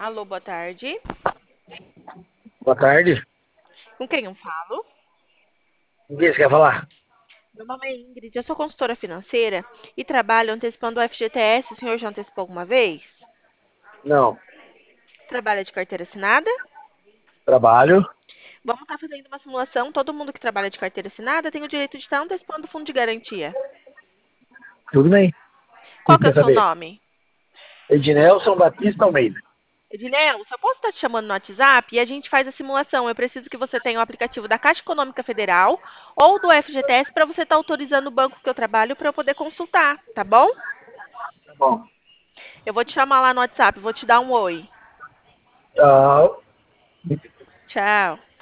Alô, boa tarde. Boa tarde. Com quem eu falo? O que você quer falar? Meu nome é Ingrid, eu sou consultora financeira e trabalho antecipando o FGTS. O senhor já antecipou alguma vez? Não. Trabalha de carteira assinada? Trabalho. Vamos estar fazendo uma simulação. Todo mundo que trabalha de carteira assinada tem o direito de estar antecipando o fundo de garantia. Tudo bem. O que Qual você que é o quer seu saber? nome? Ednelson Batista Almeida. Ednelson, eu posso estar te chamando no WhatsApp e a gente faz a simulação. Eu preciso que você tenha o aplicativo da Caixa Econômica Federal ou do FGTS para você estar autorizando o banco que eu trabalho para eu poder consultar, tá bom? Tá bom. Eu vou te chamar lá no WhatsApp, vou te dar um oi. Tchau. Tchau.